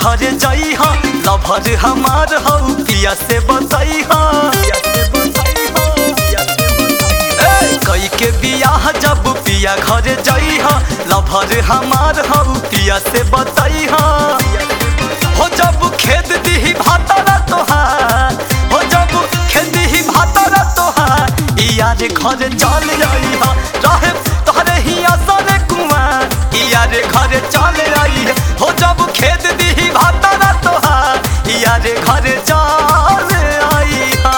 घरे जाई हा लभर हमार हऊ पिया से बताई हा कई के बियाह जब पिया घरे जाई हा लभर हमार हऊ पिया से बताई हा हो जब खेद दी भातारा तोहार हो जब खेद दी भातारा तोहार यार घरे चल जाई हा रहे तोहरे ही असर कुमार यार घरे चल आई है हो जब खेद दी भातारा तोहार यार घरे चल आई हा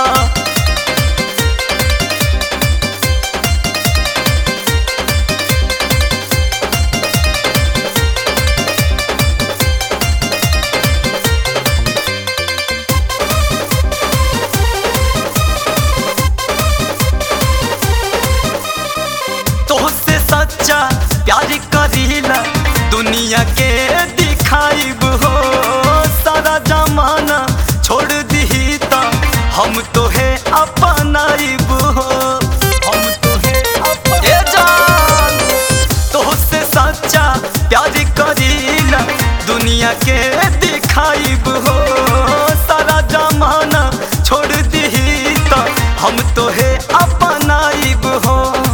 तोहसे सच्चा प्यार करीला दुनिया के दिखाइब हो सारा जमाना छोड़ दी ता हम तोहे अपनाइब हो हम तोहे ए जान तोहसे सच्चा प्यार करीला दुनिया के दिखाइब हो सारा जमाना छोड़ दी ता हम तोहे अपनाइब हो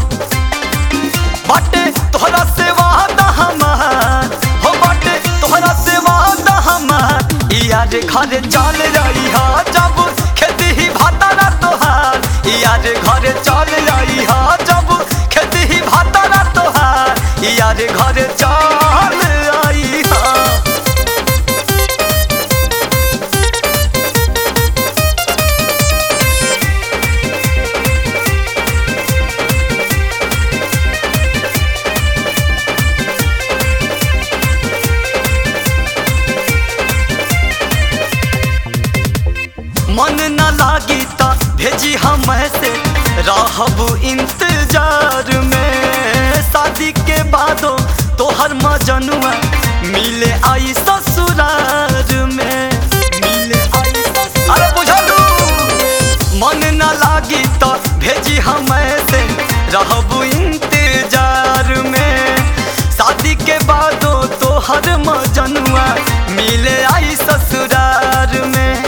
बाटे तोहरा से वादा हमार हो बाटे तोहरा से वादा हमार यार घरे चल जाई हा जब खेती ही भातारा तोहार यार घरे चल जाई हा जब खेती ही भातारा तोहार यार घरे चल आई हा मन न लागी ता भेजी हम से रहब इंतजार में शादी के बादो तोहर मजनुआ मिले आई ससुरार में मिले आई अरे बुझलू मन न लागी ता भेजी हम से रहब इंतजार में शादी के बादो तोहर मजनुआ मिले आई ससुरार में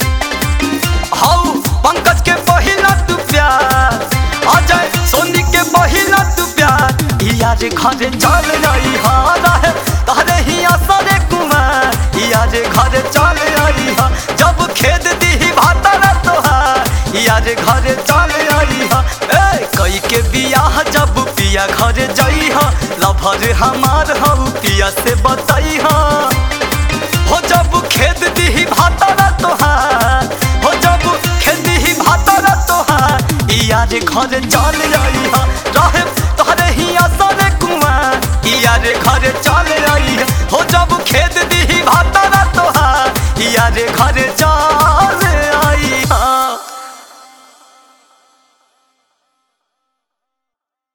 पंकज के पहिला तू प्यार अजय सोनी के पहिला तू प्यार यार घरे चल आई हा रहे तहरे ही असरे कुमार यार घरे चल आई हा जब खेद दी भातारा तोहार यार घरे चल आई हा कई के बियाह जब पिया घरे जाई हा लभर हमार हऊ पिया से बताई हा हो जब खेद दी भातारा तोहार हो जब खेदी ही भातारा तोहार यार घरे चल आई हा रहे तोहरे ही असर कुमार यार घरे